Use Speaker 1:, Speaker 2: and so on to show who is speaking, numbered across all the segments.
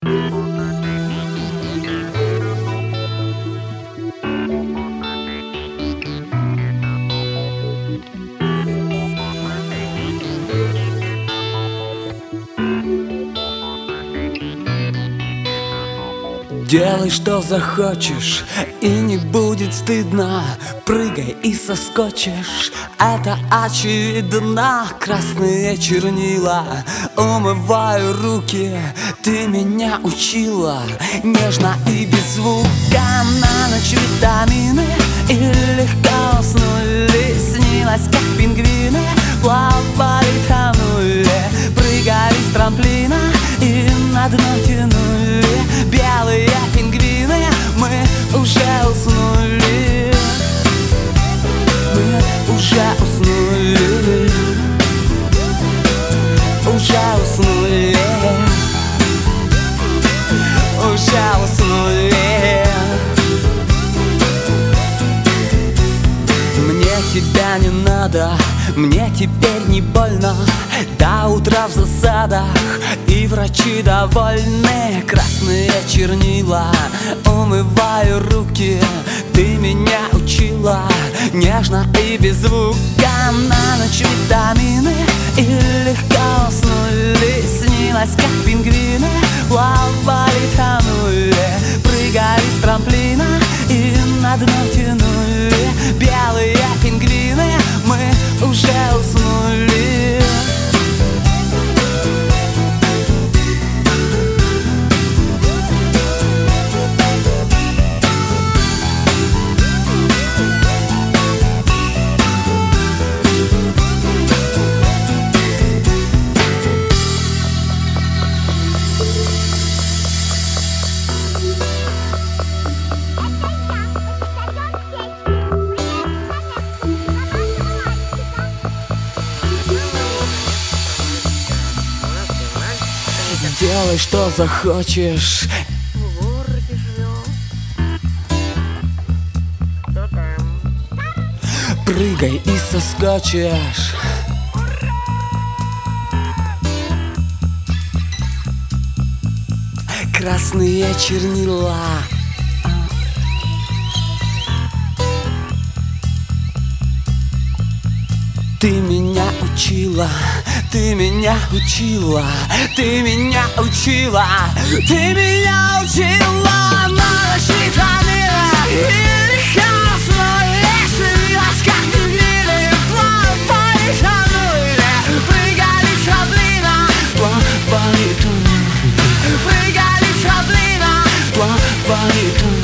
Speaker 1: Делай, что захочешь, и не будет стыдно. Прыгай и соскочишь, это очевидно. Красные чернила, умываю руки. Ты меня учила нежно и без звука. На ночь витамины и легко уснули. Снилось, как пингвины плавали, тонули. Прыгали с трамплина и на дно тянули. Белые пингвины, мы уже уснули. Мы уже уснули. Уже уснули. Уже уснули. Мне тебя не надо, мне теперь не больно. До утра в засадах, и врачи довольны. Красные чернила, умываю руки. Ты меня учила нежно и без звука. На ночь витамины и легко уснули. Снилось, как пингвины плавали, тонули. Прыгали с трамплина и на дно тянули. Белые пингвины, мы уже уснули. Делай, что захочешь.
Speaker 2: В городе живем. Кто там?
Speaker 1: Прыгай и соскочишь. Красные чернила. Ты меня учила, ты меня учила, ты меня учила, ты меня учила. На ночь витамины и легко уснули. Снилось, как пингвины плавали, тонули. Прыгали с трамплина, плавали, тонули. Прыгали с трамплина, плавали, тонули.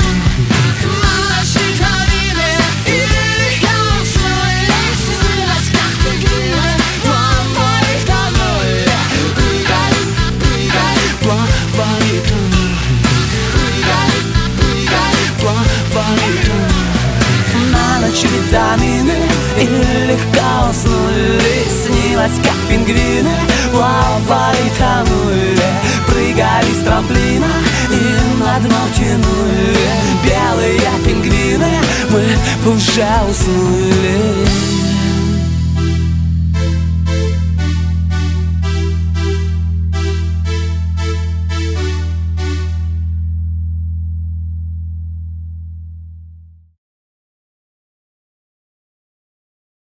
Speaker 1: Витамины и легко уснули. Снилось, как пингвины плавали, тонули. Прыгали с трамплина и на дно тянули. Белые пингвины, мы уже уснули.